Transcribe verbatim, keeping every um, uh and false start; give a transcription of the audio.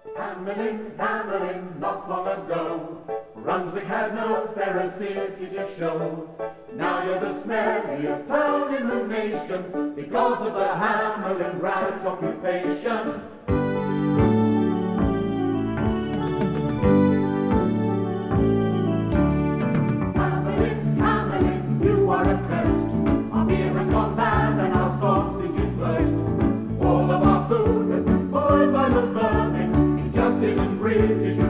Hamelin, Hamelin, not long ago, Brunswick had no fairer city to show. Now you're the smelliest town in the nation because of the Hamelin right occupation. Hamelin, Hamelin, you are accursed. Our beer is gone bad and our sausage is burst. All of our food has been spoiled by the vermin. It just isn't British.